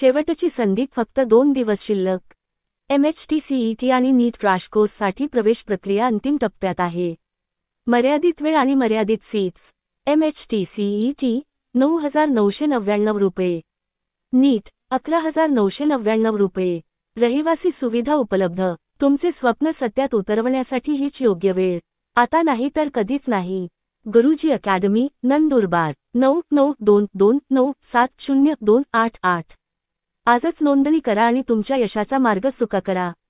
शेवटची संधी, फक्त 2 दिवस शिल्लक. MHT CET आणि नीट क्रॅश कोर्ससाठी प्रवेश प्रक्रिया अंतिम टप्प्यात आहे. मर्यादित वेळ आणि मर्यादित सीट्स. MHT CET 9,999 रुपये. नीट 11,999 रुपये. रहिवासी सुविधा उपलब्ध. तुमचे स्वप्न सत्यात उतरवण्यासाठी हीच योग्य वेळ. आता नाही तर कधीच नाही. गुरुजी अकॅडमी, नंदुरबार. 9922970288. आजच नोंदणी करा आणि तुमच्या यशाचा मार्ग सुका करा.